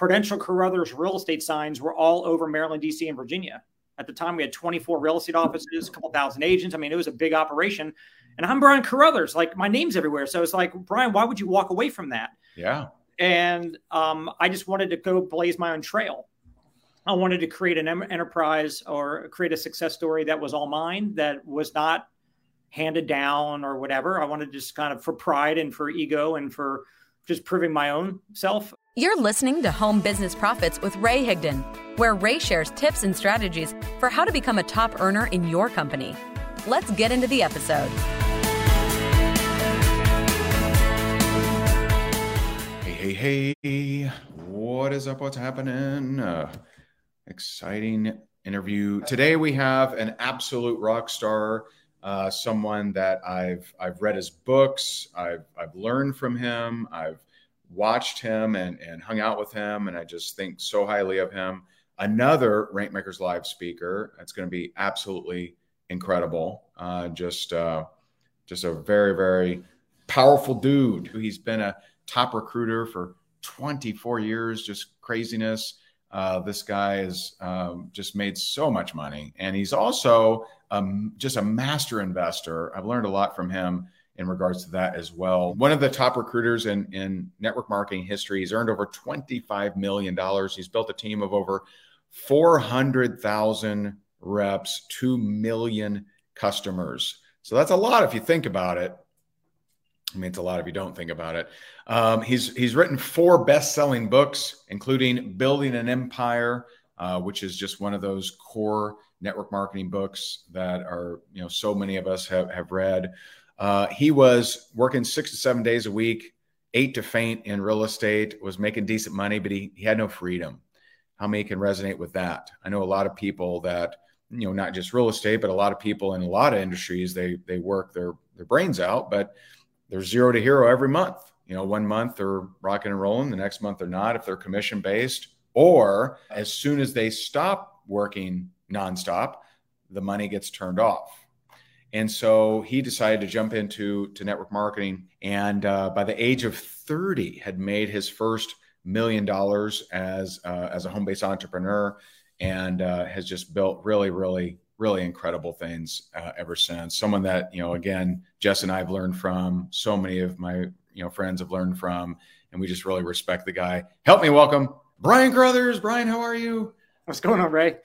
Prudential Carruthers real estate signs were all over Maryland, DC, and Virginia. At the time, we had 24 real estate offices, a couple thousand agents. I mean, it was a big operation. And I'm Brian Carruthers. Like, my name's everywhere. So it's like, Brian, why would you walk away from that? Yeah. And I just wanted to go blaze my own trail. I wanted to create an enterprise or create a success story that was all mine, that was not handed down or whatever. I wanted just kind of for pride and for ego and for just proving my own self. You're listening to Home Business Profits with Ray Higdon, where Ray shares tips and strategies for how to become a top earner in your company. Let's get into the episode. Hey, what is up? What's happening? Exciting interview. Today we have an absolute rock star, someone that I've read his books. I've learned from him. I've watched him and hung out with him, and I just think so highly of him. Another Rankmakers Live speaker. It's going to be absolutely incredible. Just a very, very powerful dude. He's been a top recruiter for 24 years, just craziness. This guy has just made so much money, and he's also just a master investor. I've learned a lot from him in regards to that as well. One of the top recruiters in network marketing history. He's earned over $25 million. He's built a team of over 400,000 reps, 2 million customers. So that's a lot if you think about it. I mean, it's a lot if you don't think about it. He's written 4 best-selling books, including Building an Empire, which is just one of those core network marketing books that are, so many of us have read. He was working 6 to 7 days a week, 8 to faint in real estate, was making decent money, but he had no freedom. How many can resonate with that? I know a lot of people that, not just real estate, but a lot of people in a lot of industries, they work their brains out, but they're 0 to hero every month. 1 month they're rocking and rolling, the next month they're not, if they're commission based, or as soon as they stop working nonstop, the money gets turned off. And so he decided to jump into network marketing, and by the age of 30 had made his first $1 million as a home-based entrepreneur, and has just built really, really, really incredible things ever since. Someone that, again, Jess and I have learned from, so many of my, friends have learned from, and we just really respect the guy. Help me welcome Brian Carruthers. Brian, how are you? What's going on, Ray?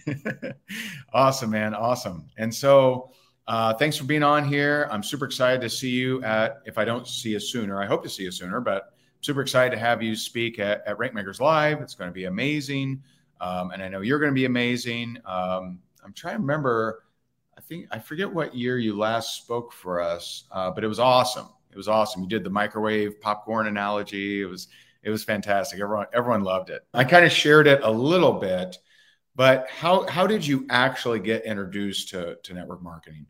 Awesome, man. Awesome. And so thanks for being on here. I'm super excited to see you if I don't see you sooner, I hope to see you sooner, but super excited to have you speak at Rankmakers Live. It's going to be amazing. And I know you're going to be amazing. I'm trying to remember, I forget what year you last spoke for us, but it was awesome. It was awesome. You did the microwave popcorn analogy. It was fantastic. Everyone loved it. I kind of shared it a little bit, but how did you actually get introduced to network marketing?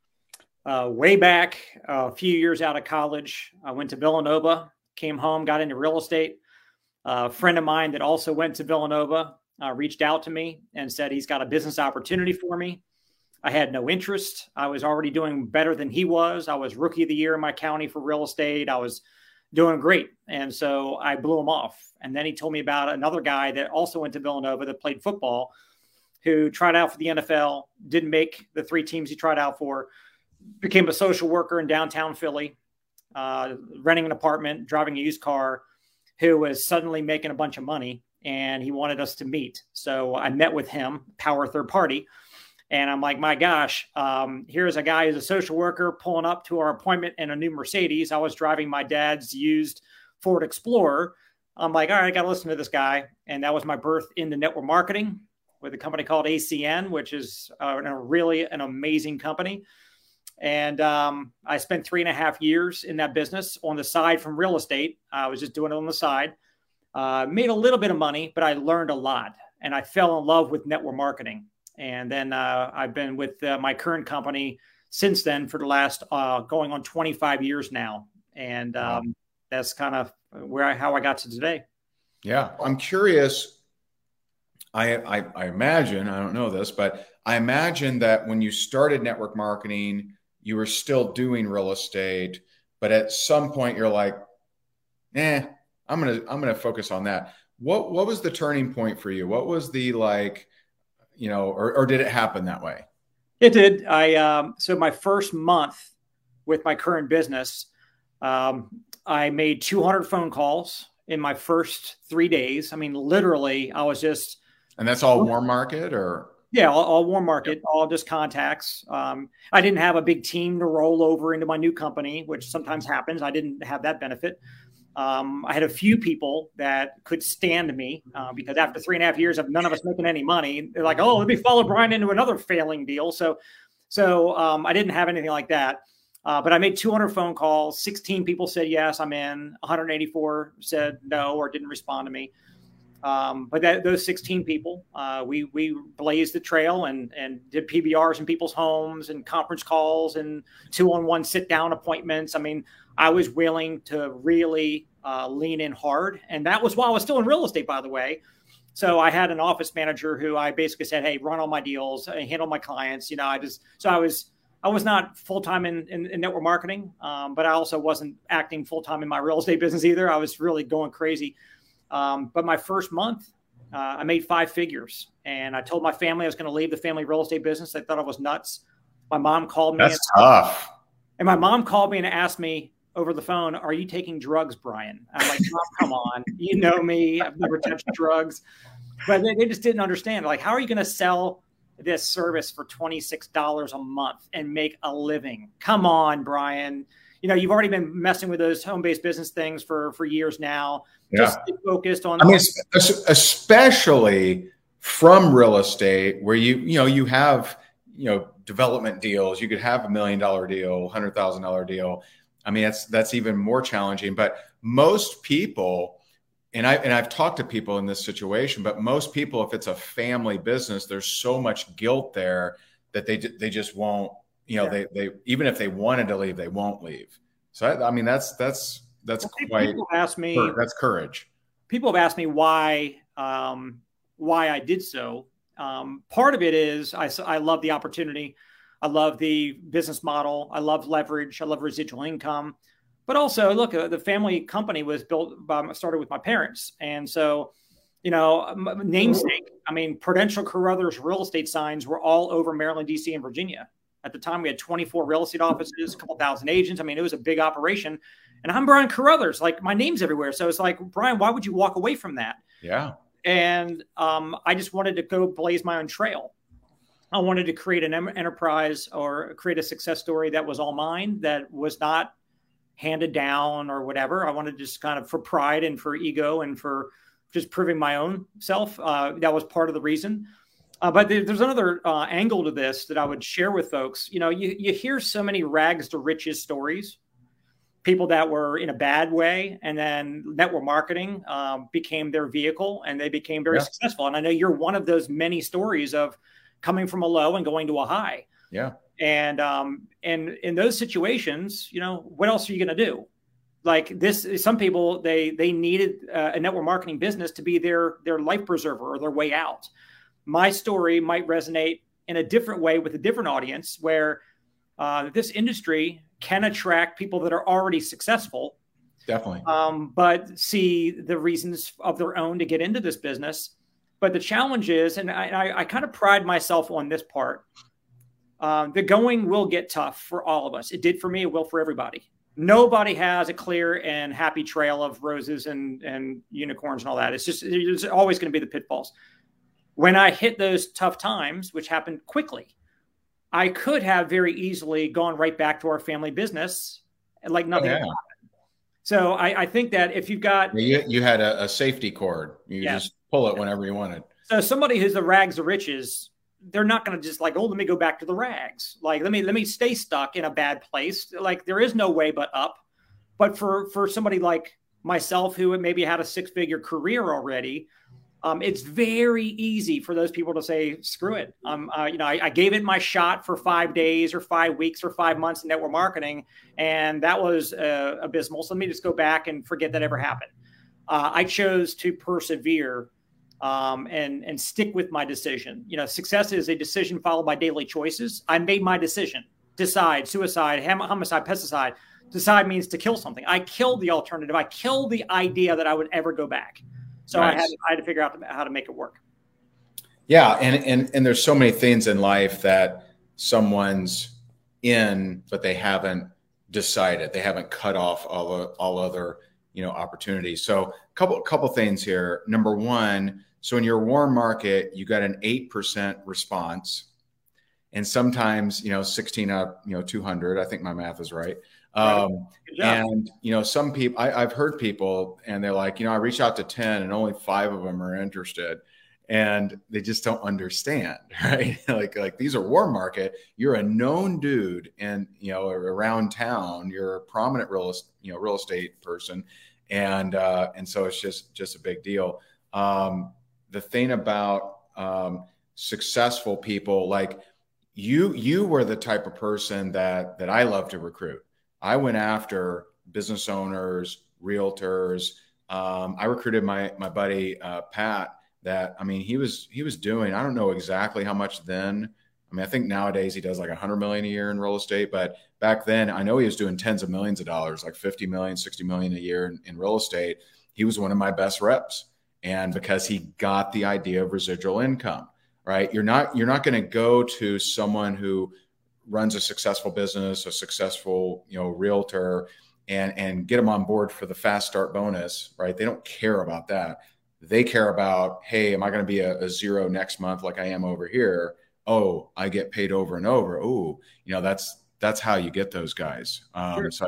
Way back, a few years out of college, I went to Villanova, came home, got into real estate. A friend of mine that also went to Villanova reached out to me and said he's got a business opportunity for me. I had no interest. I was already doing better than he was. I was rookie of the year in my county for real estate. I was doing great. And so I blew him off. And then he told me about another guy that also went to Villanova that played football, who tried out for the NFL, didn't make the 3 teams he tried out for, became a social worker in downtown Philly, renting an apartment, driving a used car, who was suddenly making a bunch of money, and he wanted us to meet. So I met with him, power third party. And I'm like, my gosh, here's a guy who's a social worker pulling up to our appointment in a new Mercedes. I was driving my dad's used Ford Explorer. I'm like, all right, I got to listen to this guy. And that was my birth into network marketing with a company called ACN, which is really an amazing company. And I spent 3.5 years in that business on the side from real estate. I was just doing it on the side. Made a little bit of money, but I learned a lot. And I fell in love with network marketing. And then I've been with my current company since then for the last going on 25 years now. And wow. That's kind of how I got to today. Yeah. I'm curious. I imagine, I don't know this, but I imagine that when you started network marketing, you were still doing real estate, but at some point you're like, I'm going to focus on that. What was the turning point for you? What was the like, or did it happen that way? It did. So my first month with my current business, I made 200 phone calls in my first 3 days. I mean, literally, I was just. And that's all warm market or? Yeah, all warm market, all just contacts. I didn't have a big team to roll over into my new company, which sometimes happens. I didn't have that benefit. I had a few people that could stand me because after 3.5 years of none of us making any money, they're like, oh, let me follow Brian into another failing deal. So I didn't have anything like that. But I made 200 phone calls. 16 people said, yes, I'm in. 184 said no or didn't respond to me. But those 16 people, we blazed the trail and did PBRs in people's homes and conference calls and 2-on-1 sit-down appointments. I mean, I was willing to really lean in hard. And that was while I was still in real estate, by the way. So I had an office manager who I basically said, hey, run all my deals, handle my clients. I was not full-time in network marketing, but I also wasn't acting full-time in my real estate business either. I was really going crazy. But my first month, I made 5 figures, and I told my family I was going to leave the family real estate business. They thought I was nuts. My mom called me. That's tough. And my mom called me and asked me over the phone, are you taking drugs, Brian? I'm like, Mom, come on. You know me. I've never touched drugs. But they just didn't understand. Like, how are you going to sell this service for $26 a month and make a living? Come on, Brian. You've already been messing with those home-based business things for years now. Yeah. Just stay focused on. I mean, especially from real estate, where you have development deals. You could have $1 million deal, $100,000 deal. I mean, that's even more challenging. But most people, and I've talked to people in this situation, but most people, if it's a family business, there's so much guilt there that they just won't. They even if they wanted to leave, they won't leave. So I mean, that's quite. People ask me. That's courage. People have asked me why I did so. Part of it is I love the opportunity. I love the business model. I love leverage. I love residual income. But also, look, the family company was started with my parents, and so namesake. I mean, Prudential Carruthers real estate signs were all over Maryland, DC, and Virginia. At the time, we had 24 real estate offices, a couple thousand agents. I mean, it was a big operation. And I'm Brian Carruthers. Like, my name's everywhere. So it's like, Brian, why would you walk away from that? Yeah. And I just wanted to go blaze my own trail. I wanted to create an enterprise or create a success story that was all mine, that was not handed down or whatever. I wanted just kind of for pride and for ego and for just proving my own self. That was part of the reason. But there's another angle to this that I would share with folks. You hear so many rags to riches stories, people that were in a bad way, and then network marketing became their vehicle and they became very successful. And I know you're one of those many stories of coming from a low and going to a high. Yeah. And in those situations, what else are you going to do? Like this, some people, they needed a network marketing business to be their life preserver or their way out. My story might resonate in a different way with a different audience where this industry can attract people that are already successful. Definitely. But see the reasons of their own to get into this business. But the challenge is, and I kind of pride myself on this part, the going will get tough for all of us. It did for me. It will for everybody. Nobody has a clear and happy trail of roses and unicorns and all that. It's always going to be the pitfalls. When I hit those tough times, which happened quickly, I could have very easily gone right back to our family business like nothing happened. So I think that if you've got... You had a safety cord. You just pull it whenever you wanted. So somebody who's the rags to riches, they're not going to just like, oh, let me go back to the rags. Like, let me stay stuck in a bad place. Like, there is no way but up. But for somebody like myself, who maybe had a 6-figure career already, it's very easy for those people to say, screw it. I gave it my shot for 5 days or 5 weeks or 5 months in network marketing, and that was abysmal. So let me just go back and forget that ever happened. I chose to persevere and stick with my decision. Success is a decision followed by daily choices. I made my decision. Decide, suicide, homicide, pesticide. Decide means to kill something. I killed the alternative. I killed the idea that I would ever go back. So Nice. I had to figure out how to make it work. Yeah. And there's so many things in life that someone's in, but they haven't decided. They haven't cut off all other, opportunities. So couple things here. Number one, so in your warm market, you got an 8% response. And sometimes, 16 out of, 200, I think my math is right. And, some people, I've heard people and they're like, I reach out to 10 and only 5 of them are interested. And they just don't understand, right? like these are warm market. You're a known dude and, around town, you're a prominent real estate person. And so it's just a big deal. The thing about successful people, like you were the type of person that I love to recruit. I went after business owners, realtors. I recruited my buddy, Pat, that, he was doing, I don't know exactly how much then. I think nowadays he does like 100 million a year in real estate, but back then I know he was doing tens of millions of dollars, like 50 million, 60 million a year in real estate. He was one of my best reps. And because he got the idea of residual income, right? You're not going to go to someone who runs a successful business, a successful, realtor and get them on board for the fast start bonus, right? They don't care about that. They care about, hey, am I going to be a zero next month like I am over here? Oh, I get paid over and over. Oh, that's how you get those guys. Sure. So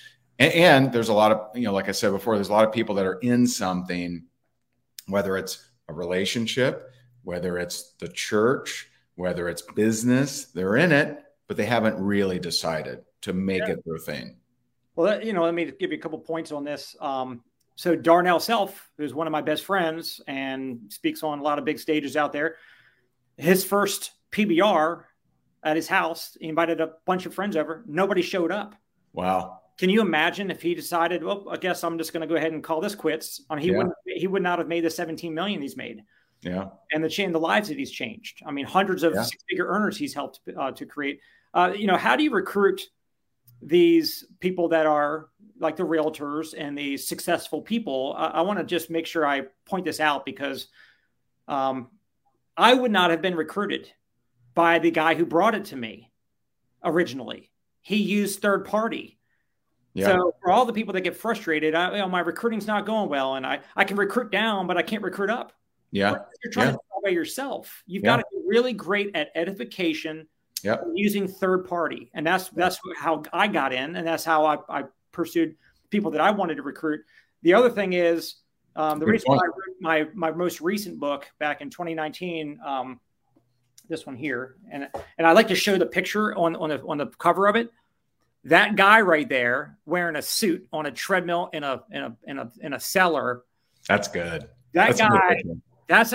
and there's a lot of, like I said before, there's a lot of people that are in something, whether it's a relationship, whether it's the church, whether it's business, they're in it, but they haven't really decided to make it their thing. Well, let me give you a couple points on this. So Darnell Self, who's one of my best friends and speaks on a lot of big stages out there, his first PBR at his house, he invited a bunch of friends over. Nobody showed up. Wow. Can you imagine if he decided, well, I guess I'm just going to go ahead and call this quits? He would not have made the 17 million he's made. Yeah. And the lives that he's changed. Hundreds of six-figure earners he's helped to create. How do you recruit these people that are like the realtors and the successful people? I want to just make sure I point this out because I would not have been recruited by the guy who brought it to me originally. He used third party. Yeah. So for all the people that get frustrated, my recruiting's not going well, and I can recruit down, but I can't recruit up. Yeah. You're trying to do it by yourself. You've got to be really great at edification. Yep. Using third party. And that's how I got in. And that's how I pursued people that I wanted to recruit. The other thing is the reason why I wrote my most recent book back in 2019, this one here. And I like to show the picture on the cover of it. That guy right there wearing a suit on a treadmill in a cellar. That's good. That's guy. That's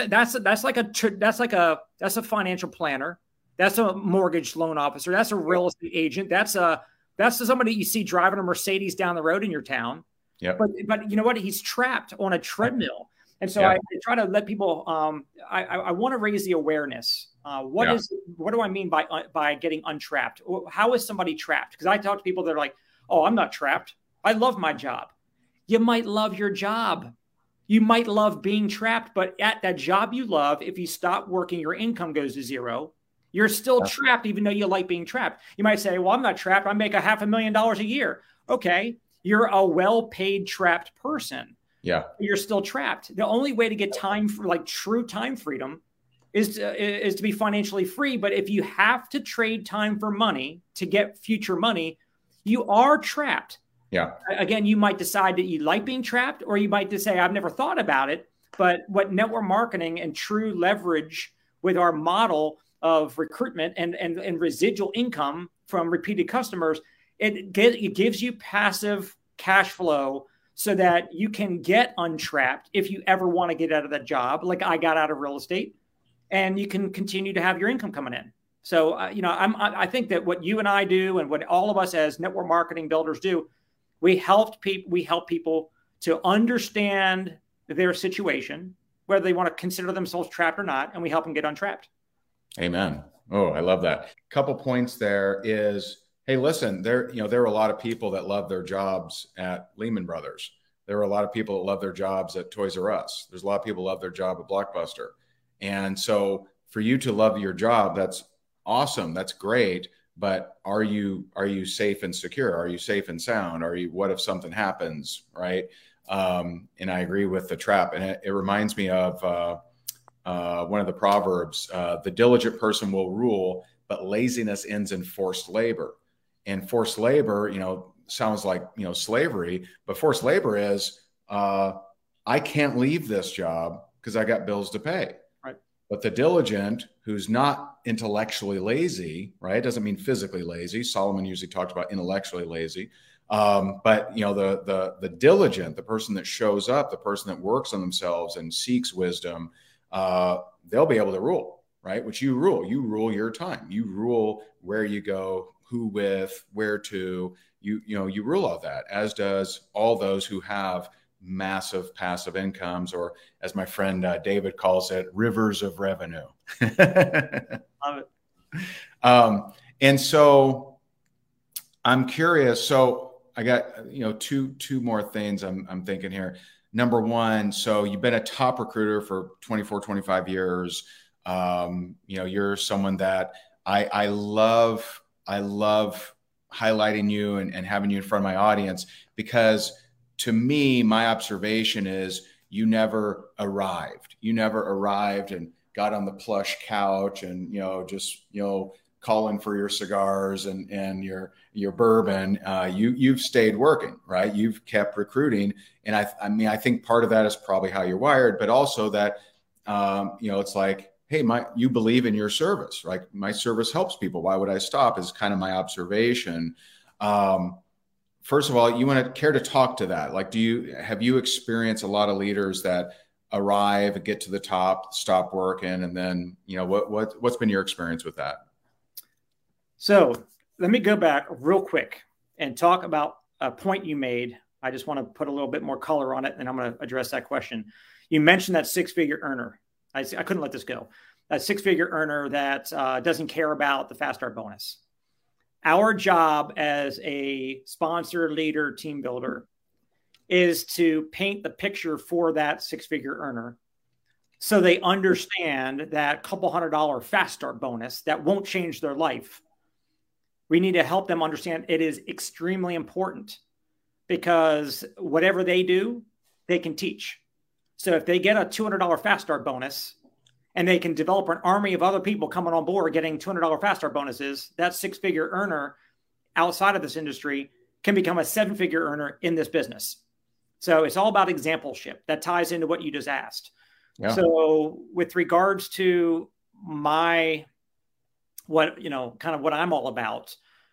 a financial planner. That's a mortgage loan officer. That's a real estate agent. That's somebody you see driving a Mercedes down the road in your town. Yeah. But you know what? He's trapped on a treadmill. And so I try to let people, I want to raise the awareness. What do I mean by getting untrapped? How is somebody trapped? Because I talk to people that are like, oh, I'm not trapped. I love my job. You might love your job. You might love being trapped, but at that job you love, if you stop working, your income goes to zero. You're still trapped, even though you like being trapped. You might say, well, I'm not trapped. I make $500,000 a year. Okay. You're a well-paid trapped person. Yeah. You're still trapped. The only way to get true time freedom is to be financially free. But if you have to trade time for money to get future money, you are trapped. Yeah. Again, you might decide that you like being trapped, or you might just say, I've never thought about it. But what network marketing and true leverage with our model of recruitment and residual income from repeated customers, it gives you passive cash flow so that you can get untrapped if you ever want to get out of that job, like I got out of real estate, and you can continue to have your income coming in. So, I think that what you and I do, and what all of us as network marketing builders do, we help people to understand their situation, whether they want to consider themselves trapped or not, and we help them get untrapped. Amen. Oh, I love that. Couple points there is, hey, listen, there are a lot of people that love their jobs at Lehman Brothers. There are a lot of people that love their jobs at Toys R Us. There's a lot of people who love their job at Blockbuster. And so for you to love your job, that's awesome. That's great. But are you safe and secure? Are you safe and sound? What if something happens? Right. And I agree with the trap. And it reminds me of one of the Proverbs, the diligent person will rule, but laziness ends in forced labor. And forced labor, sounds like, slavery, but forced labor is, I can't leave this job because I got bills to pay. Right. But the diligent, who's not intellectually lazy, right? Doesn't mean physically lazy. Solomon usually talked about intellectually lazy. But the diligent, the person that shows up, the person that works on themselves and seeks wisdom, they'll be able to rule, right? Which you rule your time. You rule where you go, who with, where to, you rule all that, as does all those who have massive passive incomes, or as my friend David calls it, rivers of revenue. Love it. And so I'm curious. So I got, two more things I'm thinking here. Number one, so you've been a top recruiter for 24, 25 years. You're someone that I love highlighting you and having you in front of my audience, because to me, my observation is you never arrived. You never arrived and got on the plush couch and, calling for your cigars and your bourbon. You've stayed working, right? You've kept recruiting. And I think part of that is probably how you're wired, but also that, it's like, hey, you believe in your service, right? My service helps people. Why would I stop? Is kind of my observation. First of all, you want to care to talk to that? Like, have you experienced a lot of leaders that arrive, get to the top, stop working, and then, what's been your experience with that? So let me go back real quick and talk about a point you made. I just want to put a little bit more color on it, and I'm going to address that question. You mentioned that six-figure earner. I couldn't let this go. A six-figure earner that doesn't care about the Fast Start bonus. Our job as a sponsor, leader, team builder is to paint the picture for that six-figure earner so they understand that couple $100 Fast Start bonus that won't change their life. We need to help them understand it is extremely important, because whatever they do, they can teach. So if they get a $200 Fast Start bonus and they can develop an army of other people coming on board getting $200 Fast Start bonuses, that six-figure earner outside of this industry can become a seven-figure earner in this business. So it's all about exampleship. That ties into what you just asked. Yeah. So with regards to what I'm all about,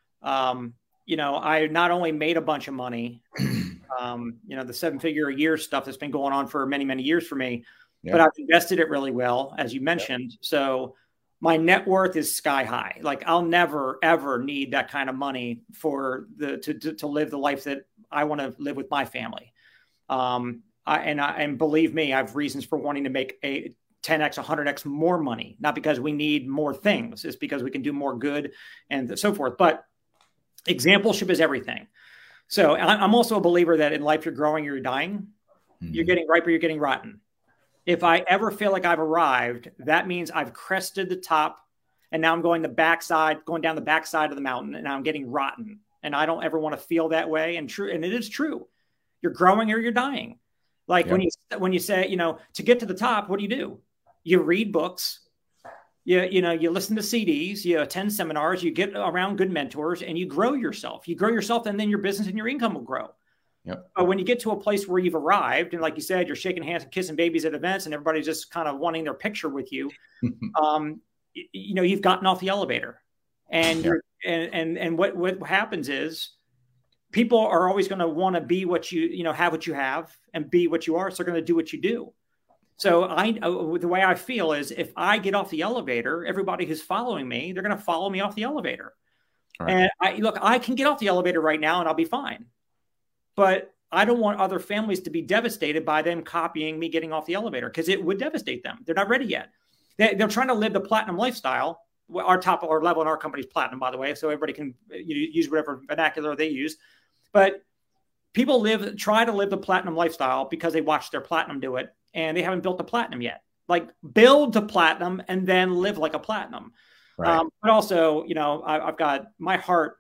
I not only made a bunch of money, the seven-figure a year stuff that's been going on for many, many years for me, but I've invested it really well, as you mentioned. Yeah. So my net worth is sky high. Like, I'll never, ever need that kind of money to live the life that I want to live with my family. And believe me, I have reasons for wanting to make a 10x, 100x more money, not because we need more things. It's because we can do more good and so forth. But exampleship is everything. So I'm also a believer that in life, you're growing, you're dying. Mm-hmm. You're getting ripe or you're getting rotten. If I ever feel like I've arrived, that means I've crested the top, and now I'm going down the backside of the mountain, and I'm getting rotten. And I don't ever want to feel that way. And it is true. You're growing or you're dying. Like when you say, to get to the top, what do? You read books, you listen to CDs, you attend seminars, you get around good mentors, and you grow yourself. You grow yourself, and then your business and your income will grow. Yep. But when you get to a place where you've arrived, and like you said, you're shaking hands and kissing babies at events, and everybody's just kind of wanting their picture with you, you've gotten off the elevator, and and what happens is people are always going to want to be what have what you have and be what you are. So they're going to do what you do. So the way I feel is, if I get off the elevator, everybody who's following me, they're going to follow me off the elevator. Right. And I can get off the elevator right now and I'll be fine. But I don't want other families to be devastated by them copying me getting off the elevator, because it would devastate them. They're not ready yet. They're trying to live the platinum lifestyle. Our top level in our company is platinum, by the way, so everybody can use whatever vernacular they use. But people try to live the platinum lifestyle because they watch their platinum do it, and they haven't built the platinum yet. Like, build to platinum and then live like a platinum. Right. But also, I've got my heart.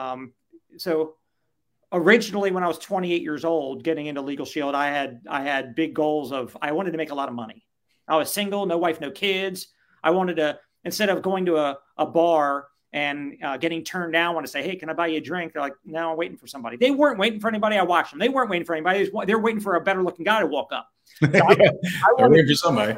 So originally, when I was 28 years old, getting into Legal Shield, I had big goals of, I wanted to make a lot of money. I was single, no wife, no kids. I wanted to, instead of going to a bar and getting turned down, want to say, hey, can I buy you a drink? They're like, no, I'm waiting for somebody. They weren't waiting for anybody. I watched them. They weren't waiting for anybody. They were waiting for a better looking guy to walk up. So I wanted for somebody.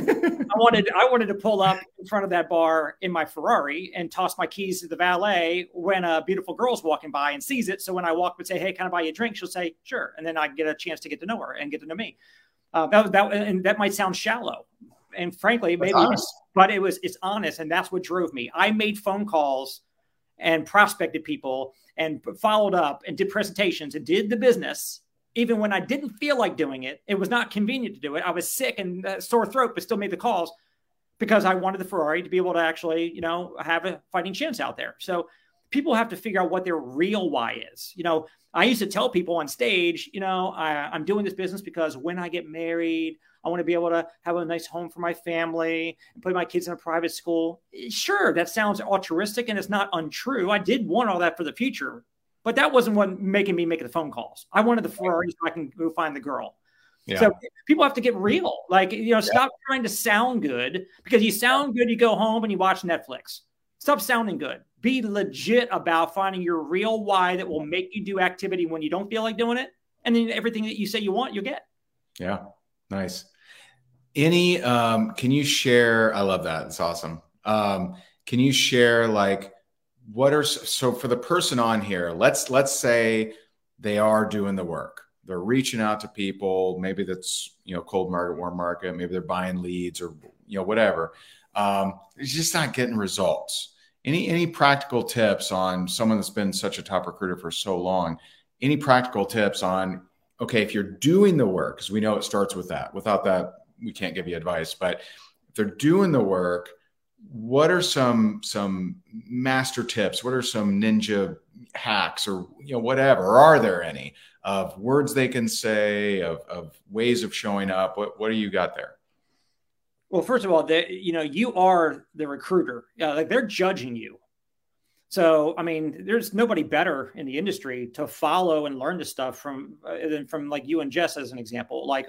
I wanted to pull up in front of that bar in my Ferrari and toss my keys to the valet when a beautiful girl's walking by and sees it. So when I walk and say, hey, can I buy you a drink? She'll say, sure. And then I get a chance to get to know her and get to know me. And that might sound shallow. And frankly, maybe, but it's honest. And that's what drove me. I made phone calls and prospected people and followed up and did presentations and did the business. Even when I didn't feel like doing it, it was not convenient to do it. I was sick and sore throat, but still made the calls because I wanted the Ferrari to be able to actually, have a fighting chance out there. So people have to figure out what their real why is. I used to tell people on stage, I'm doing this business because when I get married, I want to be able to have a nice home for my family and put my kids in a private school. Sure, that sounds altruistic and it's not untrue. I did want all that for the future, but that wasn't what making me make the phone calls. I wanted the Ferrari so I can go find the girl. Yeah. So people have to get real. Like, stop trying to sound good, because you sound good, you go home and you watch Netflix. Stop sounding good. Be legit about finding your real why that will make you do activity when you don't feel like doing it. And then everything that you say you want, you'll get. Yeah. Nice. Can you share? I love that. It's awesome. Can you share so for the person on here, let's say they are doing the work. They're reaching out to people. Maybe that's, cold market, warm market. Maybe they're buying leads or, whatever. It's just not getting results. Any practical tips on someone that's been such a top recruiter for so long? Any practical tips on, okay, if you're doing the work, because we know it starts with that. Without that, we can't give you advice. But if they're doing the work, what are some master tips? What are some ninja hacks or, whatever? Or are there any of words they can say, of ways of showing up? What do you got there? Well, first of all, you are the recruiter. They're judging you. So, I mean, there's nobody better in the industry to follow and learn this stuff from like you and Jess as an example. Like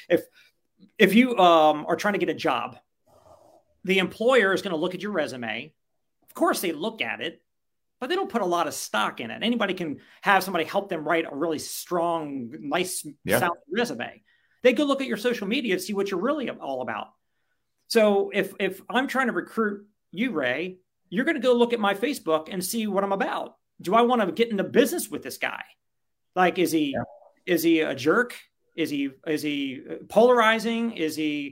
if you are trying to get a job, the employer is going to look at your resume. Of course, they look at it, but they don't put a lot of stock in it. Anybody can have somebody help them write a really strong, nice sounding resume. They go look at your social media to see what you're really all about. So if I'm trying to recruit you, Ray, you're going to go look at my Facebook and see what I'm about. Do I want to get into business with this guy? Like, is he a jerk? Is he polarizing? Is he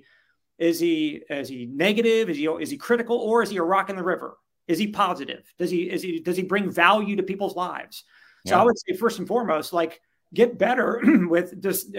negative? Is he critical, or is he a rock in the river? Is he positive? Does he bring value to people's lives? So I would say first and foremost, get better with just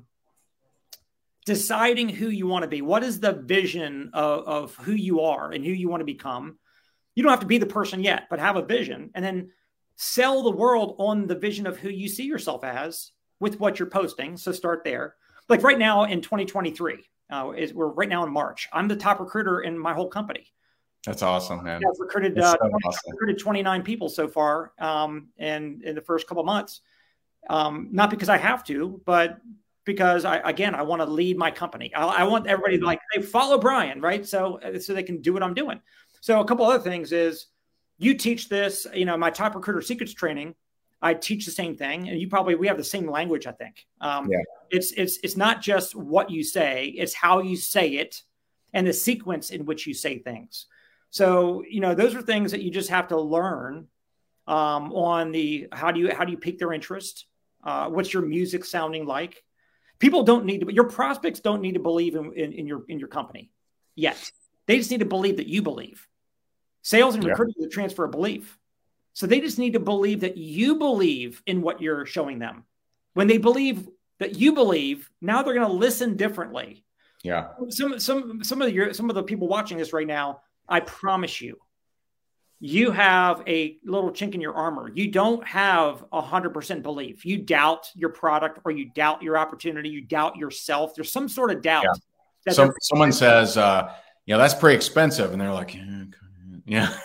deciding who you want to be. What is the vision of who you are and who you want to become? You don't have to be the person yet, but have a vision, and then sell the world on the vision of who you see yourself as with what you're posting. So start there. Like right now in 2023, we're right now in March. I'm the top recruiter in my whole company. That's awesome, man. I've recruited 29 people so far, and in the first couple of months. Not because I have to, but because I want to lead my company. I want everybody to they follow Brian, right? So they can do what I'm doing. So a couple other things is, you teach this, my Top Recruiter Secrets training, I teach the same thing. And we have the same language, I think. It's not just what you say, it's how you say it and the sequence in which you say things. So, those are things that you just have to learn on how do you pique their interest? What's your music sounding like? People don't need to, your prospects don't need to believe in your company yet. They just need to believe that you believe. Sales and recruiting is a transfer of belief. So they just need to believe that you believe in what you're showing them. When they believe that you believe, now they're going to listen differently. Yeah. Some of the people watching this right now, I promise you, you have a little chink in your armor. You don't have 100% belief. You doubt your product, or you doubt your opportunity. You doubt yourself. There's some sort of doubt. Yeah. Someone says, that's pretty expensive. And they're like, yeah.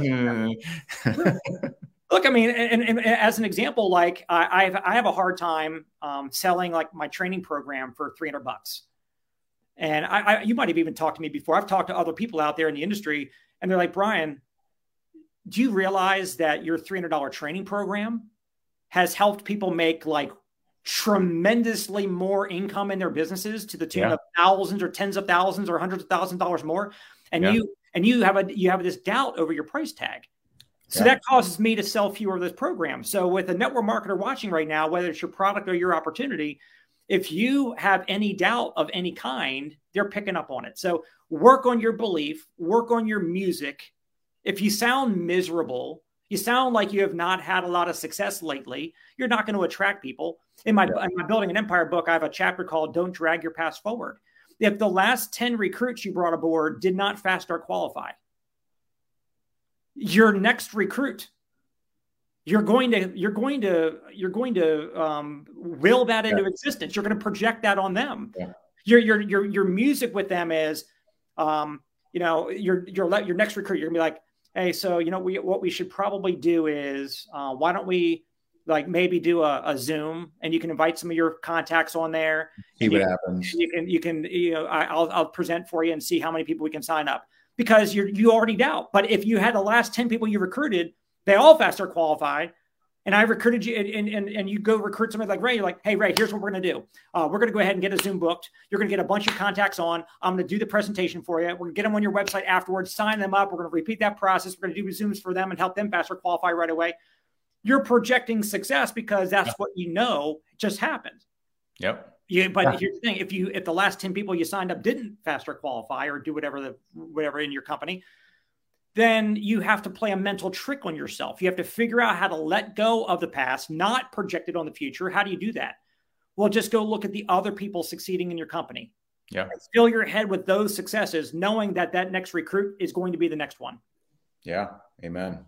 Look, I mean, and as an example, like I have a hard time selling like my training program for $300. And you might have even talked to me before. I've talked to other people out there in the industry, and they're like, Brian, do you realize that your $300 training program has helped people make like tremendously more income in their businesses to the tune of thousands or tens of thousands or hundreds of thousands of dollars more? And you have this doubt over your price tag. So that causes me to sell fewer of those programs. So with a network marketer watching right now, whether it's your product or your opportunity, if you have any doubt of any kind, they're picking up on it. So work on your belief, work on your music. If you sound miserable, you sound like you have not had a lot of success lately, you're not going to attract people. In my Building an Empire book, I have a chapter called Don't Drag Your Past Forward. If the last 10 recruits you brought aboard did not fast start qualify, your next recruit, you're going to will that into existence. You're going to project that on them. Your music with them is, your next recruit. You're gonna be like, hey, so what we should probably do is why don't we like maybe do a Zoom, and you can invite some of your contacts on there. See what happens. I'll present for you and see how many people we can sign up, because you already doubt. But if you had the last 10 people you recruited, they all fast start qualified, and I recruited you, and you go recruit somebody like Ray, you're like, hey, Ray, here's what we're going to do. We're going to go ahead and get a Zoom booked. You're going to get a bunch of contacts on. I'm going to do the presentation for you. We're going to get them on your website afterwards, sign them up. We're going to repeat that process. We're going to do Zooms for them and help them faster qualify right away. You're projecting success because that's what just happened. Yep. But here's the thing: if the last 10 people you signed up didn't faster qualify or do whatever in your company, then you have to play a mental trick on yourself. You have to figure out how to let go of the past, not project it on the future. How do you do that? Well, just go look at the other people succeeding in your company. Yeah. Fill your head with those successes, knowing that next recruit is going to be the next one. Yeah. Amen.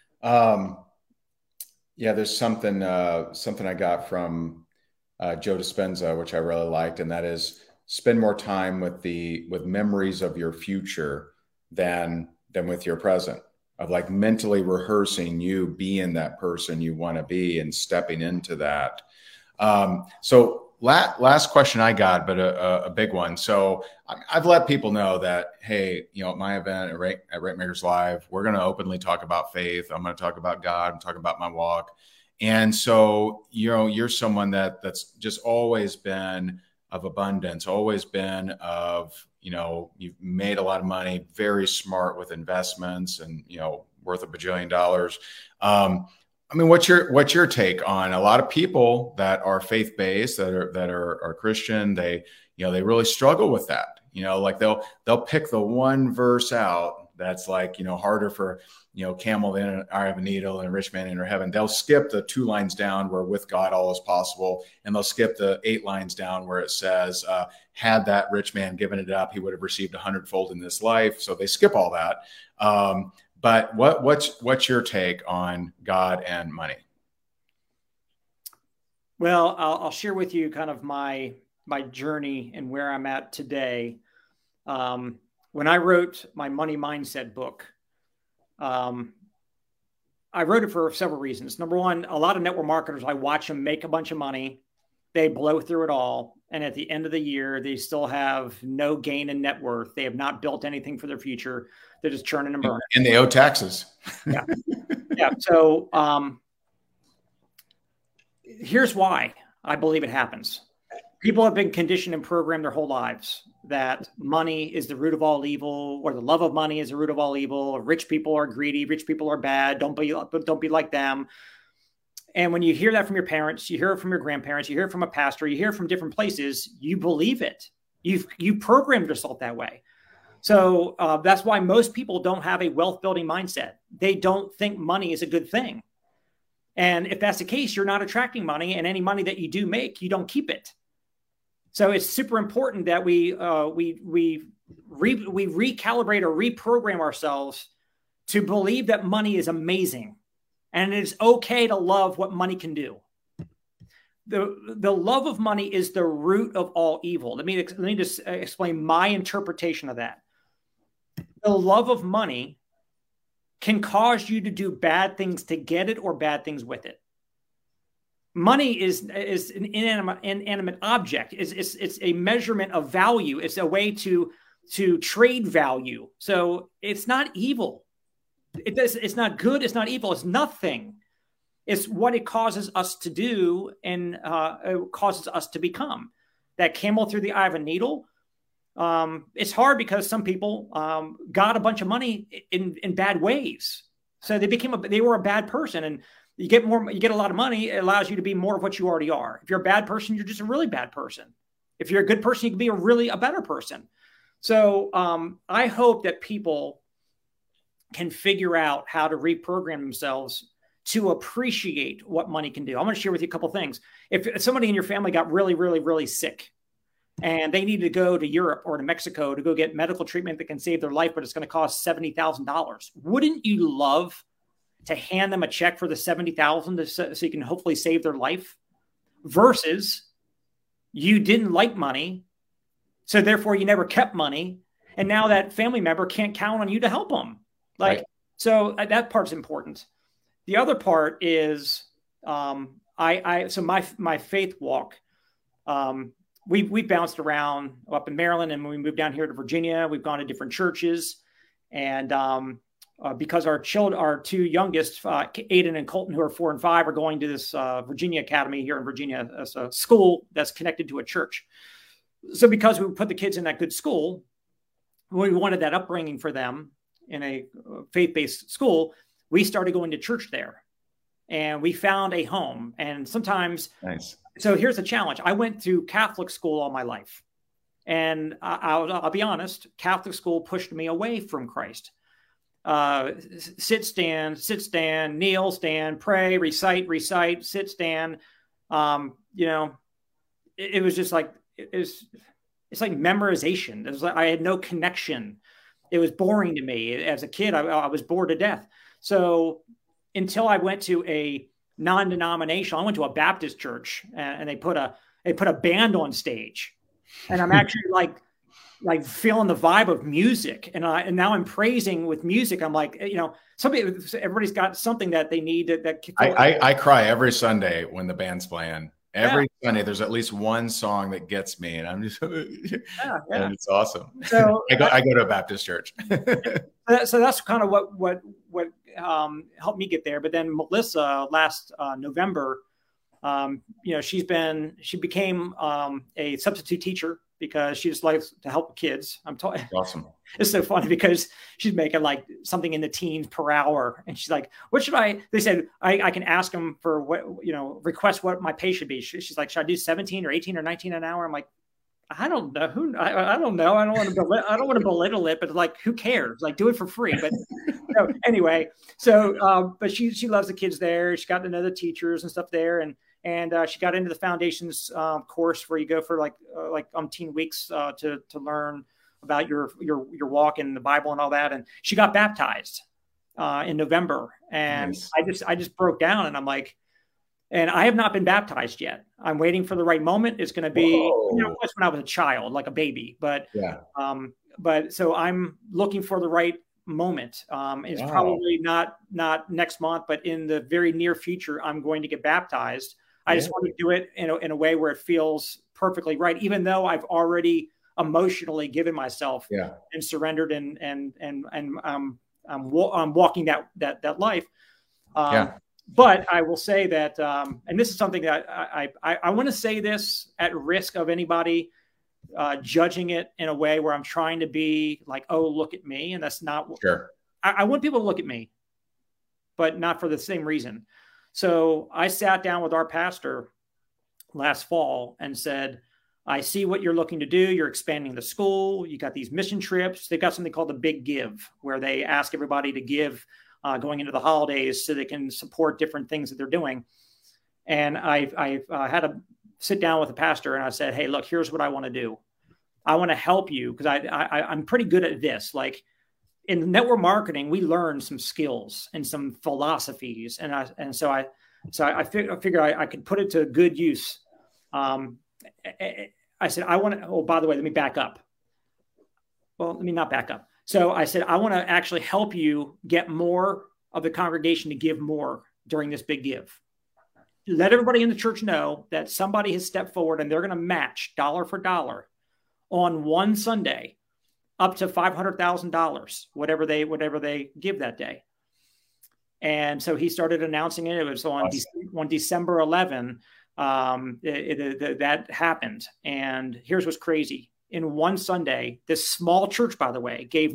There's something I got from Joe Dispenza, which I really liked, and that is spend more time with memories of your future than with your present, of like mentally rehearsing you being that person you want to be and stepping into that. So last question I got, but a big one. So I've let people know that, hey, at my event at Rate Makers Live, we're going to openly talk about faith. I'm going to talk about God and talk about my walk. And so, you're someone that's just always been of abundance, always been of, you've made a lot of money, very smart with investments and, worth $1 bajillion. I mean, what's your take on a lot of people that are faith-based, that are Christian? They really struggle with that. Like they'll pick the one verse out that's like, harder for, camel in an eye of a needle and a rich man enter heaven. They'll skip the 2 lines down where with God all is possible. And they'll skip the 8 lines down where it says, had that rich man given it up, he would have received 100-fold in this life. So they skip all that. But what's your take on God and money? Well, I'll share with you kind of my journey and where I'm at today. When I wrote my money mindset book, I wrote it for several reasons. Number one, a lot of network marketers, I watch them make a bunch of money. They blow through it all. And at the end of the year, they still have no gain in net worth. They have not built anything for their future. They're just churning and burning. And they owe taxes. Yeah. Yeah. So here's why I believe it happens. People have been conditioned and programmed their whole lives that money is the root of all evil, or the love of money is the root of all evil. Rich people are greedy. Rich people are bad. Don't be like them. And when you hear that from your parents, you hear it from your grandparents, you hear it from a pastor, you hear it from different places, you believe it. You programmed yourself that way. So that's why most people don't have a wealth building mindset. They don't think money is a good thing. And if that's the case, you're not attracting money, and any money that you do make, you don't keep it. So it's super important that we recalibrate or reprogram ourselves to believe that money is amazing and it is okay to love what money can do. The love of money is the root of all evil. Let me just explain my interpretation of that. The love of money can cause you to do bad things to get it or bad things with it. Money is an inanimate object. It's a measurement of value. It's a way to trade value. So it's not evil. It's not good. It's not evil. It's nothing. It's what it causes us to do and it causes us to become. That camel through the eye of a needle. It's hard because some people got a bunch of money in bad ways. So they were a bad person, and you get a lot of money. It allows you to be more of what you already are. If you're a bad person, you're just a really bad person. If you're a good person, you can be a better person. So I hope that people can figure out how to reprogram themselves to appreciate what money can do. I'm going to share with you a couple things. If somebody in your family got really, really, really sick and they need to go to Europe or to Mexico to go get medical treatment that can save their life, but it's going to cost $70,000, wouldn't you love to hand them a check for the $70,000 so you can hopefully save their life? Versus you didn't like money, so therefore you never kept money, and now that family member can't count on you to help them. Like, right. So that part's important. The other part is so my faith walk. We bounced around up in Maryland, and when we moved down here to Virginia, we've gone to different churches, and because our two youngest, Aiden and Colton, who are 4 and 5, are going to this Virginia Academy here in Virginia, as a school that's connected to a church. So because we put the kids in that good school, we wanted that upbringing for them in a faith-based school. We started going to church there, and we found a home. And sometimes, nice. So here's the challenge. I went through Catholic school all my life, and I'll be honest, Catholic school pushed me away from Christ. Sit, stand, kneel, stand, pray, recite, sit, stand. It was just like, it's like memorization. It was like I had no connection. It was boring to me. As a kid, I was bored to death. So until I went to a non-denominational, I went to a Baptist church, and they put a band on stage, and I'm actually like feeling the vibe of music, and now I'm praising with music. I'm like, everybody's got something that they need that I cry every Sunday when the band's playing. Every Sunday, there's at least one song that gets me, and I'm just, and it's awesome. So I go to a Baptist church. So that's kind of what helped me get there. But then Melissa last November, she became a substitute teacher because she just likes to help kids. Awesome. It's so funny because she's making like something in the teens per hour. And she's like, what should they said, I can ask them for request what my pay should be. She's like, should I do 17 or 18 or 19 an hour? I'm like, I don't know. I don't know. I don't want to belittle it, but like, who cares? Like, do it for free. But anyway, but she loves the kids there. She got to know the teachers and stuff there. And she got into the foundations course where you go for like umpteen weeks to learn about your walk in the Bible and all that. And she got baptized in November, and nice. I just broke down, and I'm like, and I have not been baptized yet. I'm waiting for the right moment. It's going to be when I was a child, like a baby, but so I'm looking for the right moment. It's probably not next month, but in the very near future, I'm going to get baptized. I just want to do it in a way where it feels perfectly right, even though I've already emotionally given myself and surrendered and I'm walking that life. But I will say that, and this is something that I want to say this at risk of anybody judging it in a way where I'm trying to be like, oh, look at me. And that's not sure. I want people to look at me, but not for the same reason. So I sat down with our pastor last fall and said, I see what you're looking to do. You're expanding the school. You got these mission trips. They've got something called the Big Give, where they ask everybody to give going into the holidays so they can support different things that they're doing. And I had to sit down with the pastor, and I said, hey, look, here's what I want to do. I want to help you because I'm pretty good at this. Like, in network marketing, we learned some skills and some philosophies. So I figure I could put it to good use. I said, I want to, oh, by the way, let me back up. Well, let me not back up. So I said, I want to actually help you get more of the congregation to give more during this big give. Let everybody in the church know that somebody has stepped forward and they're going to match dollar for dollar on one Sunday up to $500,000, whatever they give that day. And so he started announcing it. It was on December 11. That happened. And here's what's crazy. In one Sunday, this small church, by the way, gave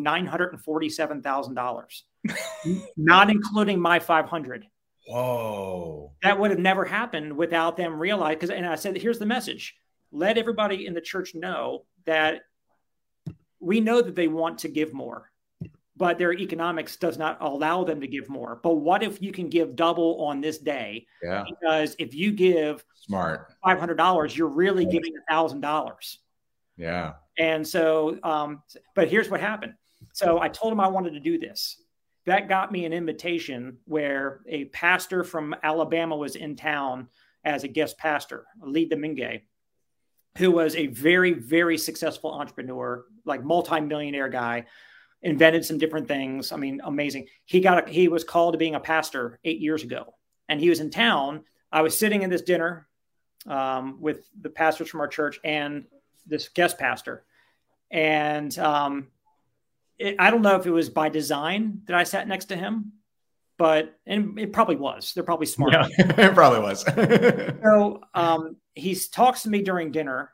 $947,000, not including my 500. Whoa. That would have never happened without them realizing. And I said, here's the message. Let everybody in the church know that we know that they want to give more, but their economics does not allow them to give more. But what if you can give double on this day? Yeah. Because if you give smart $500, you're really giving $1,000. Yeah. And so, but here's what happened. So I told him I wanted to do this. That got me an invitation where a pastor from Alabama was in town as a guest pastor, Lee Domingue, who was a very, very successful entrepreneur, like multi-millionaire guy, invented some different things. I mean, amazing. He was called to being a pastor 8 years ago, and he was in town. I was sitting in this dinner with the pastors from our church and this guest pastor. And I don't know if it was by design that I sat next to him, and it probably was. They're probably smart. Yeah, it probably was. So he talks to me during dinner.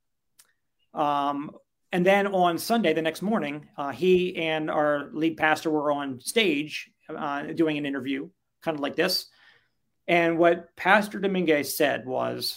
And then on Sunday, the next morning, he and our lead pastor were on stage doing an interview, kind of like this. And what Pastor Domingue said was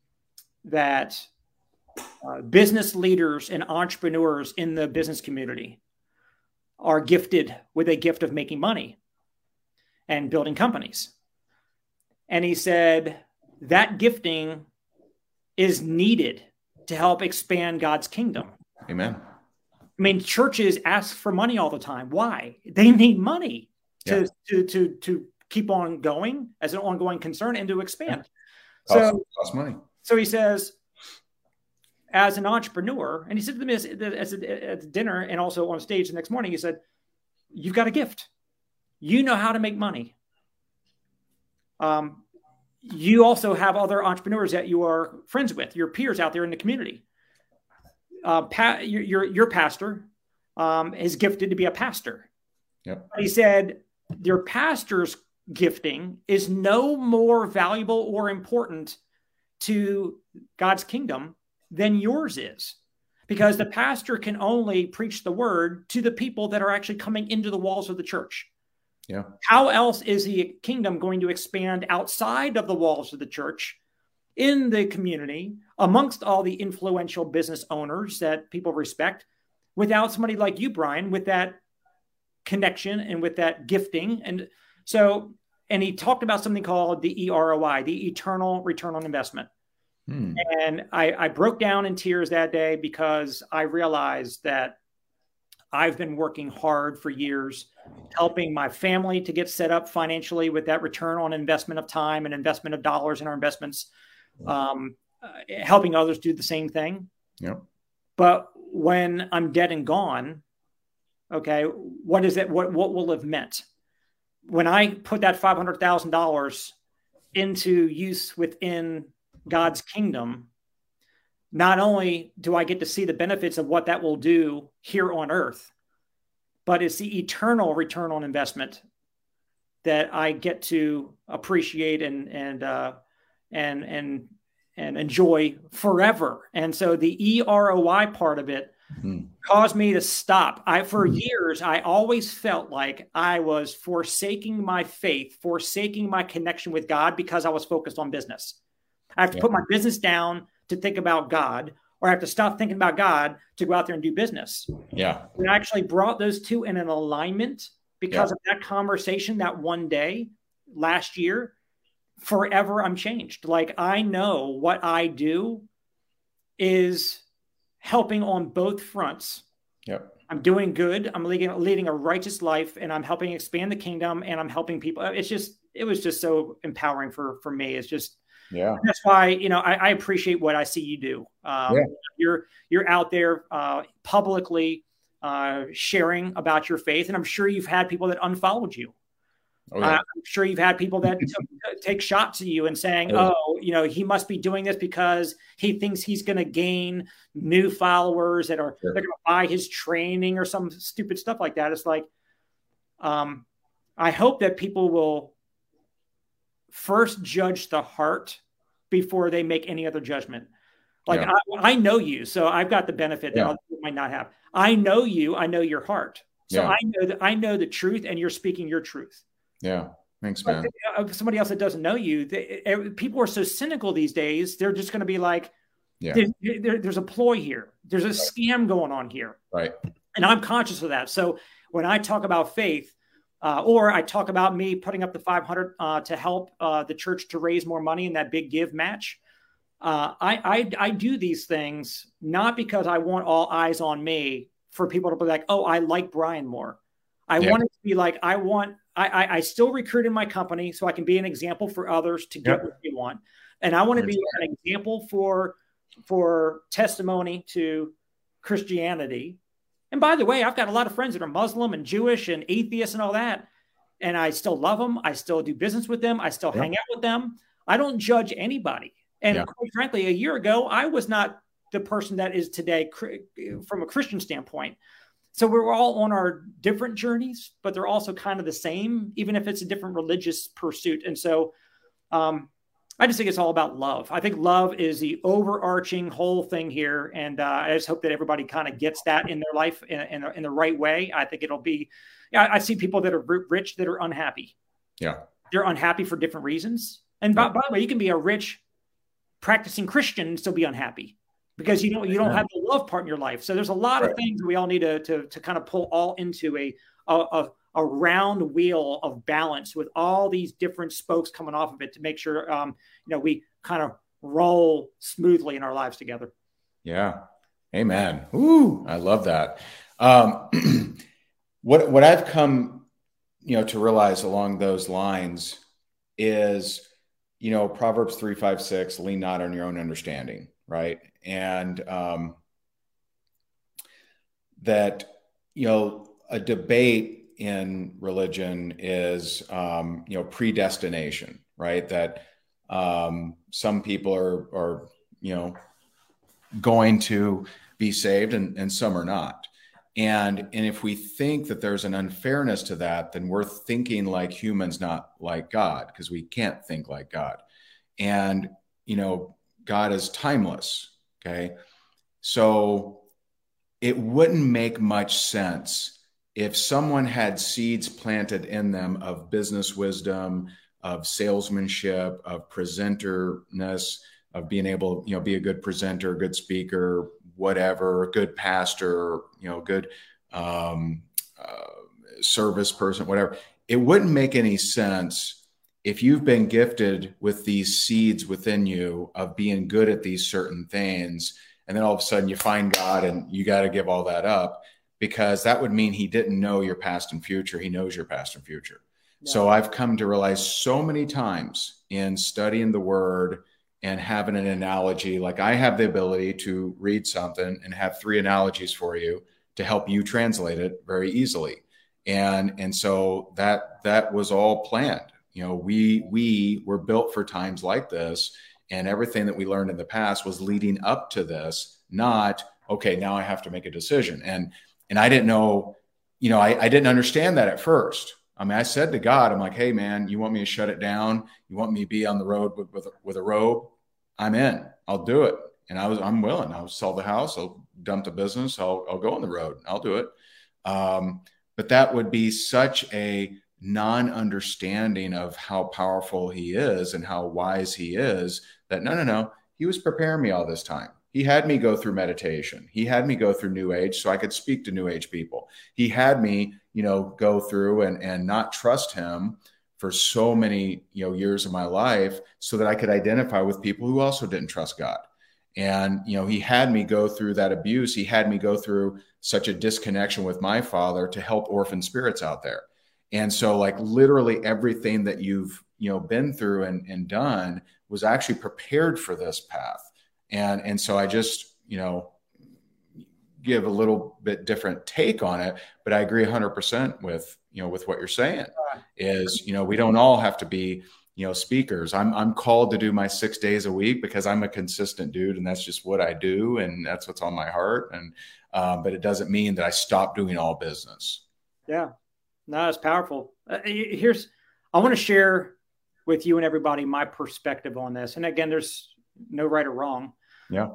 that business leaders and entrepreneurs in the business community are gifted with a gift of making money and building companies. And he said that gifting is needed to help expand God's kingdom. Amen. I mean, churches ask for money all the time. Why? They need money to keep on going as an ongoing concern and to expand. Yeah. Costs money. So he says, as an entrepreneur, and he said to me at dinner and also on stage the next morning, he said, you've got a gift. You know how to make money. You also have other entrepreneurs that you are friends with, your peers out there in the community. Your pastor is gifted to be a pastor. Yep. He said, your pastor's gifting is no more valuable or important to God's kingdom than yours is, because the pastor can only preach the word to the people that are actually coming into the walls of the church. Yeah. How else is the kingdom going to expand outside of the walls of the church, in the community, amongst all the influential business owners that people respect, without somebody like you, Brian, with that connection and with that gifting? And he talked about something called the EROI, the eternal return on investment. And I broke down in tears that day because I realized that I've been working hard for years, helping my family to get set up financially with that return on investment of time and investment of dollars in our investments, helping others do the same thing. Yep. But when I'm dead and gone, okay, what is it? What will have meant? When I put that $500,000 into use within God's kingdom, not only do I get to see the benefits of what that will do here on earth, but it's the eternal return on investment that I get to appreciate and enjoy forever. And so the EROI part of it caused me to stop. For years, I always felt like I was forsaking my faith, forsaking my connection with God because I was focused on business. I have to put my business down to think about God, or I have to stop thinking about God to go out there and do business. Yeah. We actually brought those two in an alignment because of that conversation that one day last year. Forever I'm changed. Like, I know what I do is helping on both fronts. Yep. I'm doing good. I'm leading a righteous life, and I'm helping expand the kingdom, and I'm helping people. It was just so empowering for me. It's just, that's why, I appreciate what I see you do. You're out there publicly sharing about your faith. And I'm sure you've had people that unfollowed you. I'm sure you've had people that take shots at you and saying, he must be doing this because he thinks he's going to gain new followers that they're going to buy his training or some stupid stuff like that. It's like, I hope that people will first judge the heart before they make any other judgment. Like, I know you, so I've got the benefit that other people might not have. I know you, I know your heart. So I know the truth, and you're speaking your truth. Yeah. Thanks, man. Somebody else that doesn't know you, people are so cynical these days. They're just going to be like, there's a ploy here. There's a scam going on here. Right. And I'm conscious of that. So when I talk about faith, or I talk about me putting up the 500 to help the church to raise more money in that big give match, I do these things not because I want all eyes on me for people to be like, oh, I like Brian more. I want it to be like, I still recruit in my company so I can be an example for others to get what they want. And I want to be an example for testimony to Christianity. And by the way, I've got a lot of friends that are Muslim and Jewish and atheists and all that. And I still love them. I still do business with them. I still hang out with them. I don't judge anybody. And quite frankly, a year ago, I was not the person that is today from a Christian standpoint. So we're all on our different journeys, but they're also kind of the same, even if it's a different religious pursuit. And so I just think it's all about love. I think love is the overarching whole thing here. And I just hope that everybody kind of gets that in their life in the right way. I think it'll be, I see people that are rich that are unhappy. Yeah. They're unhappy for different reasons. And by the way, you can be a rich practicing Christian and still be unhappy because you don't have the love part in your life. So there's a lot of things we all need to kind of pull all into a round wheel of balance with all these different spokes coming off of it to make sure, we kind of roll smoothly in our lives together. Yeah. Amen. Ooh, I love that. What I've come, to realize along those lines is, Proverbs 3:5-6, lean not on your own understanding. Right. And, that, a debate in religion is, predestination, right? That, some people are, going to be saved and some are not. And if we think that there's an unfairness to that, then we're thinking like humans, not like God, because we can't think like God. And, God is timeless. Okay. So it wouldn't make much sense if someone had seeds planted in them of business wisdom, of salesmanship, of presenterness, of being able, be a good presenter, good speaker, whatever, good pastor, good service person, whatever. It wouldn't make any sense if you've been gifted with these seeds within you of being good at these certain things, and then all of a sudden you find God and you got to give all that up, because that would mean he didn't know your past and future. He knows your past and future. Yeah. So I've come to realize so many times in studying the word and having an analogy, like I have the ability to read something and have 3 analogies for you to help you translate it very easily. And so that was all planned. We were built for times like this, and everything that we learned in the past was leading up to this, not, okay, now I have to make a decision. And I didn't know, I didn't understand that at first. I mean, I said to God, I'm like, hey man, you want me to shut it down? You want me to be on the road with a robe? I'm in, I'll do it. And I'm willing. I'll sell the house. I'll dump the business. I'll go on the road. I'll do it. But that would be such a non-understanding of how powerful he is and how wise he is that no, he was preparing me all this time. He had me go through meditation. He had me go through New Age so I could speak to New Age people. He had me, go through and not trust him for so many, years of my life so that I could identify with people who also didn't trust God. And, he had me go through that abuse. He had me go through such a disconnection with my father to help orphan spirits out there. And so like literally everything that you've, been through and done was actually prepared for this path. And so I just, give a little bit different take on it, but I agree 100% with what you're saying is, we don't all have to be, speakers. I'm called to do my 6 days a week because I'm a consistent dude and that's just what I do. And that's what's on my heart. And, but it doesn't mean that I stop doing all business. Yeah, no, it's powerful. I want to share with you and everybody my perspective on this. And again, there's no right or wrong. Yeah.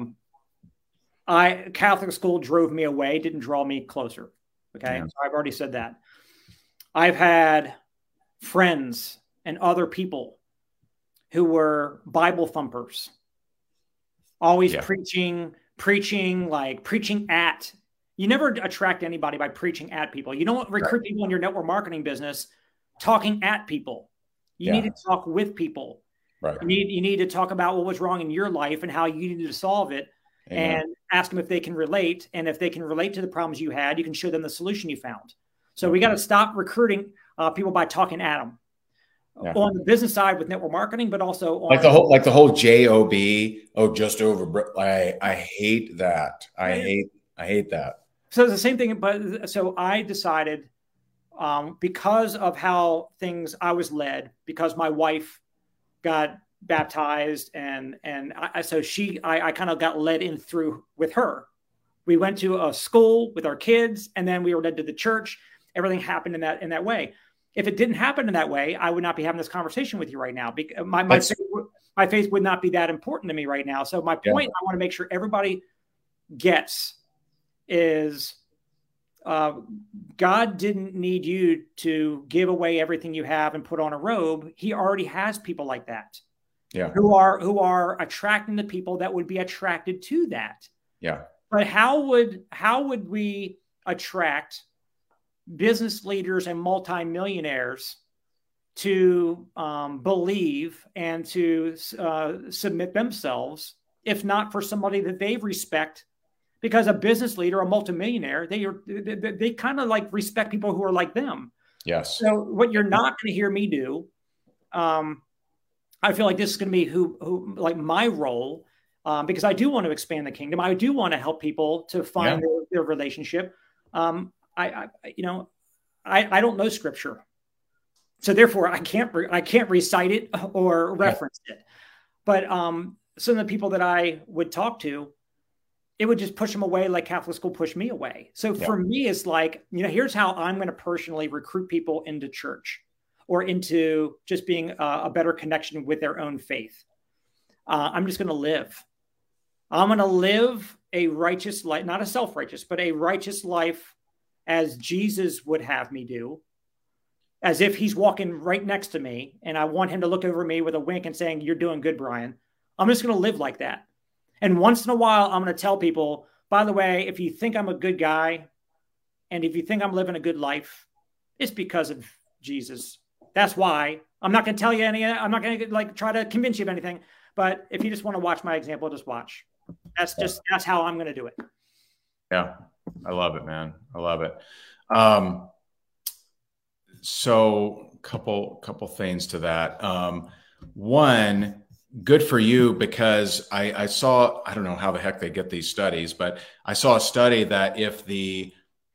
Catholic school drove me away, didn't draw me closer. Okay. Yeah. So I've already said that. I've had friends and other people who were Bible thumpers, always preaching at. You never attract anybody by preaching at people. You don't recruit people in your network marketing business talking at people. You need to talk with people. Right. You need to talk about what was wrong in your life and how you needed to solve it. Amen. And ask them if they can relate. And if they can relate to the problems you had, you can show them the solution you found. So we got to stop recruiting people by talking at them on the business side with network marketing, but also on the whole job. Oh, just over. I hate that. I hate that. So it's the same thing. But so I decided because of how I was led, because my wife got baptized and I kind of got led in through with her. We went to a school with our kids and then we were led to the church. Everything happened in that way. If it didn't happen in that way, I would not be having this conversation with you right now. My faith would not be that important to me right now. So my point I want to make sure everybody gets is God didn't need you to give away everything you have and put on a robe. He already has people like that. Yeah. Who are attracting the people that would be attracted to that. Yeah. But how would we attract business leaders and multimillionaires to believe and to submit themselves, if not for somebody that they respect? Because a business leader, a multimillionaire, they kind of like respect people who are like them. Yes. So what you're not going to hear me do, I feel like this is going to be who like my role, because I do want to expand the kingdom. I do want to help people to find their relationship. I don't know scripture, so therefore I can't recite it or reference it. But some of the people that I would talk to, it would just push them away like Catholic school pushed me away. So for me, it's like, here's how I'm going to personally recruit people into church or into just being a better connection with their own faith. I'm just going to live. I'm going to live a righteous life, not a self-righteous, but a righteous life as Jesus would have me do, as if he's walking right next to me and I want him to look over me with a wink and saying, "You're doing good, Brian." I'm just going to live like that. And once in a while, I'm going to tell people, by the way, if you think I'm a good guy and if you think I'm living a good life, it's because of Jesus. That's why. I'm not going to tell you any. I'm not going to try to convince you of anything. But if you just want to watch my example, just watch. That's how I'm going to do it. Yeah, I love it, man. I love it. So couple things to that. One, good for you, because I saw, I don't know how the heck they get these studies, but I saw a study that if the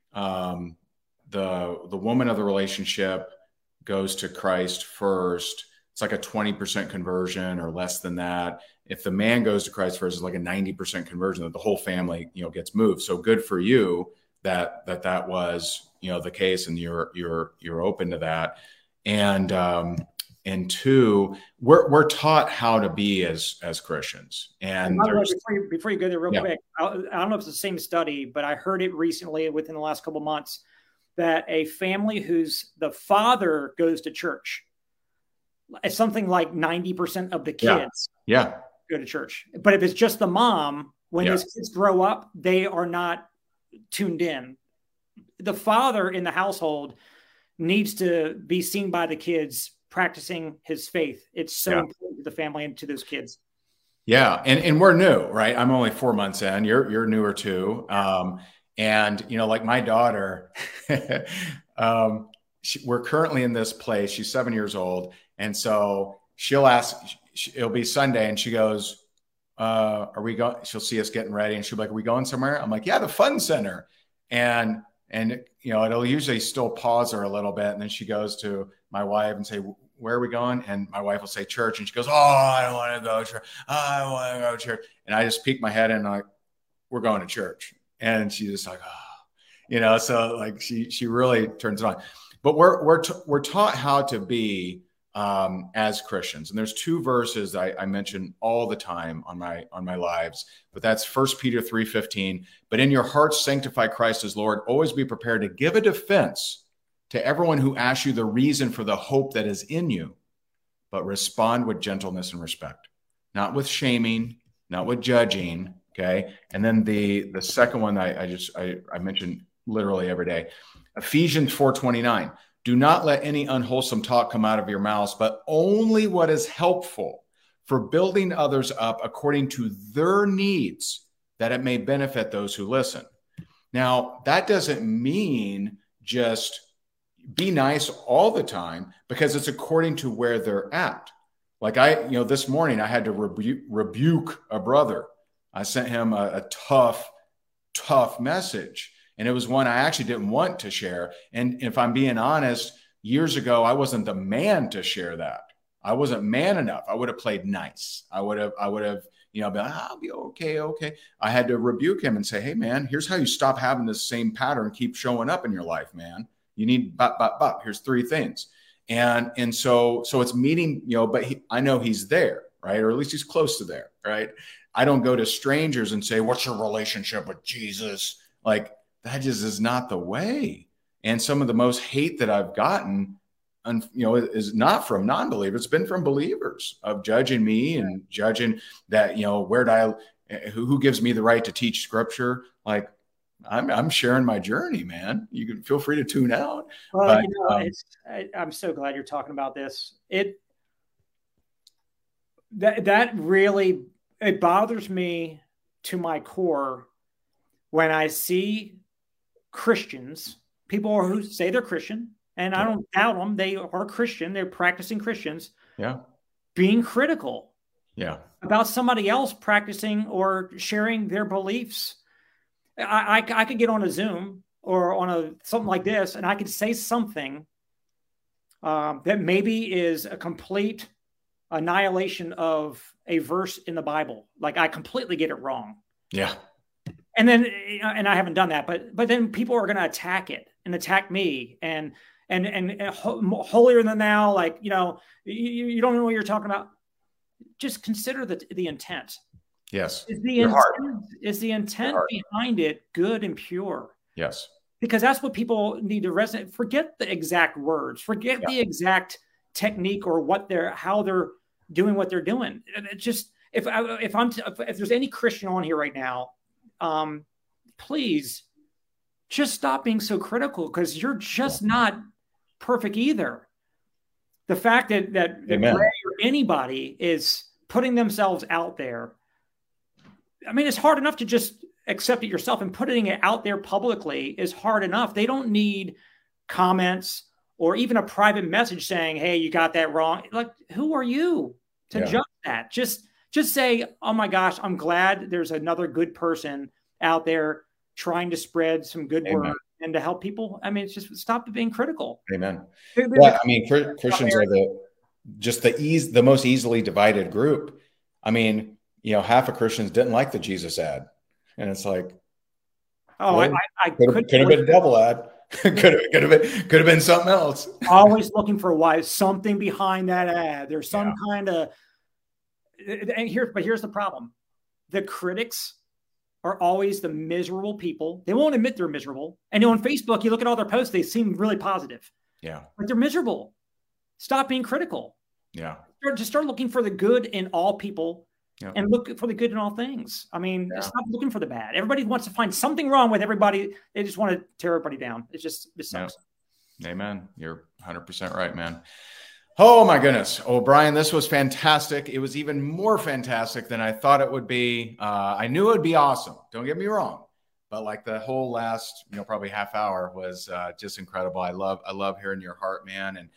woman of the relationship goes to Christ first, it's like a 20% conversion or less than that. If the man goes to Christ first, it's like a 90% conversion, that the whole family, gets moved. So good for you that was, the case, and you're open to that. And two, we're taught how to be as Christians. And before you go there real quick, I don't know if it's the same study, but I heard it recently within the last couple of months that a family whose the father goes to church, it's something like 90% of the kids go to church. But if it's just the mom, when those kids grow up, they are not tuned in. The father in the household needs to be seen by the kids practicing his faith. It's so important to the family and to those kids. Yeah. And we're new, right? I'm only 4 months in. You're newer too. And like my daughter, we're currently in this place. She's 7 years old. And so she'll ask, it'll be Sunday and she goes, are we going? She'll see us getting ready and she'll be like, are we going somewhere? I'm like, yeah, the fun center. And it'll usually still pause her a little bit. And then she goes to my wife and say, where are we going? And my wife will say church. And she goes, oh, I don't want to go to church. I don't want to go to church. And I just peek my head in and like, we're going to church. And she's just like, oh, so like she really turns it on. But we're taught how to be as Christians. And there's two verses I mention all the time on my lives, but that's 1 Peter 3:15. But in your hearts, sanctify Christ as Lord. Always be prepared to give a defense to everyone who asks you the reason for the hope that is in you, but respond with gentleness and respect, not with shaming, not with judging. Okay. And then the second one I mention literally every day, Ephesians 4:29. Do not let any unwholesome talk come out of your mouths, but only what is helpful for building others up according to their needs, that it may benefit those who listen. Now, that doesn't mean just be nice all the time, because it's according to where they're at. Like this morning I had to rebuke a brother. I sent him a tough message. And it was one I actually didn't want to share. And if I'm being honest, years ago, I wasn't the man to share that. I wasn't man enough. I would have played nice. I would have, been, I'll be okay. I had to rebuke him and say, hey man, here's how you stop having this same pattern keep showing up in your life, man. You need, here's 3 things. And so it's meeting, but I know he's there, right? Or at least he's close to there, right? I don't go to strangers and say, what's your relationship with Jesus? Like, that just is not the way. And some of the most hate that I've gotten, is not from non-believers. It's been from believers of judging me and judging that, who gives me the right to teach scripture? Like, I'm sharing my journey, man. You can feel free to tune out. Well, I'm so glad you're talking about this. That really, it bothers me to my core when I see Christians, people who say they're Christian, and I don't doubt them. They are Christian. They're practicing Christians. Yeah. Being critical. Yeah. About somebody else practicing or sharing their beliefs. I could get on a Zoom or on something like this, and I could say something that maybe is a complete annihilation of a verse in the Bible. Like I completely get it wrong. Yeah. And then, and I haven't done that, but then people are going to attack it and attack me and holier than thou, like, you don't know what you're talking about. Just consider the intent. Yes. Is the intent behind it good and pure? Yes. Because that's what people need to resonate. Forget the exact words, forget the exact technique or how they're doing what they're doing. It just, if there's any Christian on here right now, please just stop being so critical, because you're just not perfect either. The fact that Ray or anybody is putting themselves out there, I mean, it's hard enough to just accept it yourself, and putting it out there publicly is hard enough. They don't need comments or even a private message saying, hey, you got that wrong. Like, who are you to judge that? Just say, oh my gosh, I'm glad there's another good person out there trying to spread some good word and to help people. I mean, it's just stop being critical. Amen. Yeah, I mean, Christians are the most easily divided group. I mean, half of Christians didn't like the Jesus ad, and it's like, I could have been a devil ad. could have been something else. Always looking for why, something behind that ad. There's some kind of. And here's the problem: the critics are always the miserable people. They won't admit they're miserable. And on Facebook, you look at all their posts; they seem really positive. Yeah, but they're miserable. Stop being critical. Yeah, just start looking for the good in all people. Yep. And look for the good in all things. I mean, stop looking for the bad. Everybody wants to find something wrong with everybody. They just want to tear everybody down. It sucks. Amen. You're 100% right, man. Oh my goodness. Oh, Brian, this was fantastic. It was even more fantastic than I thought it would be. I knew it would be awesome. Don't get me wrong. But like the whole last, probably half hour was just incredible. I love hearing your heart, man. And,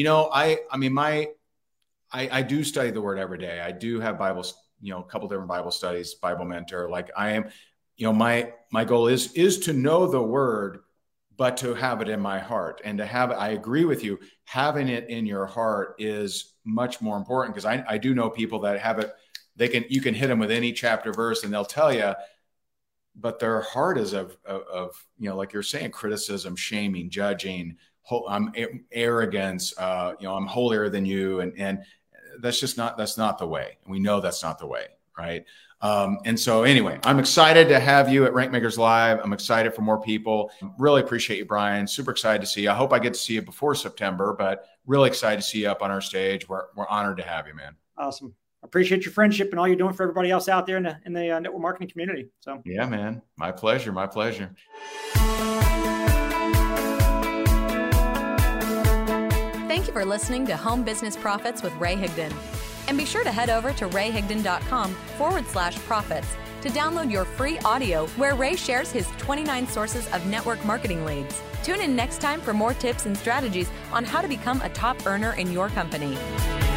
I do study the word every day. I do have Bibles, a couple different Bible studies, Bible Mentor. Like I am, my goal is to know the word, but to have it in my heart and to have it. I agree with you. Having it in your heart is much more important, because I do know people that have it. You can hit them with any chapter verse and they'll tell you, but their heart is of like you're saying, criticism, shaming, judging, arrogance, I'm holier than you. And that's not the way. And we know that's not the way. Right. And so anyway, I'm excited to have you at Rankmakers Live. I'm excited for more people. Really appreciate you, Brian. Super excited to see you. I hope I get to see you before September, but really excited to see you up on our stage. We're honored to have you, man. Awesome. Appreciate your friendship and all you're doing for everybody else out there in the network marketing community. So yeah, man, my pleasure. My pleasure. Thank you for listening to Home Business Profits with Ray Higdon. And be sure to head over to rayhigdon.com/profits to download your free audio where Ray shares his 29 sources of network marketing leads. Tune in next time for more tips and strategies on how to become a top earner in your company.